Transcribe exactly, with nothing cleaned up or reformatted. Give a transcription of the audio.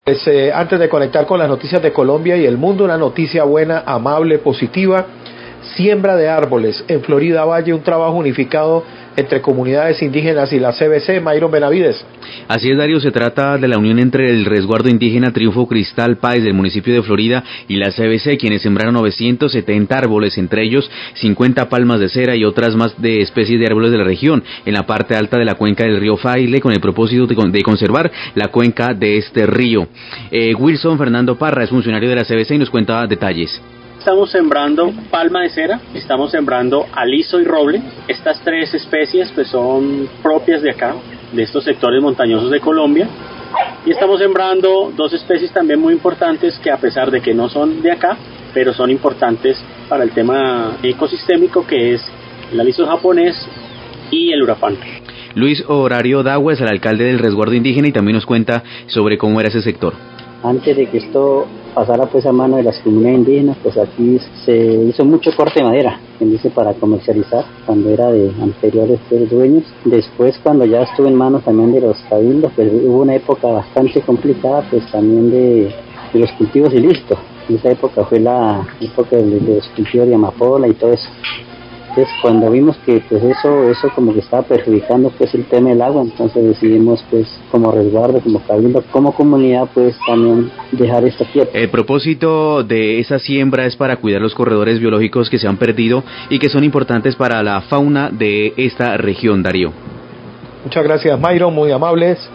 Pues, eh, antes de conectar con las noticias de Colombia y el mundo, una noticia buena, amable, positiva: siembra de árboles en Florida Valle, un trabajo unificado entre comunidades indígenas y la C B C. Mayron Benavides. Así es, Darío, se trata de la unión entre el resguardo indígena Triunfo Cristal Páez del municipio de Florida y la C B C, quienes sembraron novecientos setenta árboles, entre ellos cincuenta palmas de cera y otras más de especies de árboles de la región, en la parte alta de la cuenca del río Faile, con el propósito de, de conservar la cuenca de este río. Eh, Wilson Fernando Parra es funcionario de la C B C y nos cuenta detalles. Estamos sembrando palma de cera, estamos sembrando aliso y roble. Estas tres especies pues son propias de acá, de estos sectores montañosos de Colombia. Y estamos sembrando dos especies también muy importantes que, a pesar de que no son de acá, pero son importantes para el tema ecosistémico, que es el aliso japonés y el urapán. Luis Horario Dagua es el alcalde del resguardo indígena y también nos cuenta sobre cómo era ese sector. Antes de que esto pasara pues a mano de las comunidades indígenas, pues aquí se hizo mucho corte de madera, quien dice, para comercializar, cuando era de anteriores pues, dueños. Después, cuando ya estuvo en manos también de los cabildos, pues hubo una época bastante complicada, pues también de, de los cultivos ilícitos. En esa época fue la época de, de los cultivos de amapola y todo eso. Entonces, cuando vimos que pues eso eso como que estaba perjudicando pues el tema del agua, entonces decidimos pues como resguardo, como cabildo, como comunidad, pues también dejar esto quieto. El propósito de esa siembra es para cuidar los corredores biológicos que se han perdido y que son importantes para la fauna de esta región, Darío. Muchas gracias, Mayron, muy amables.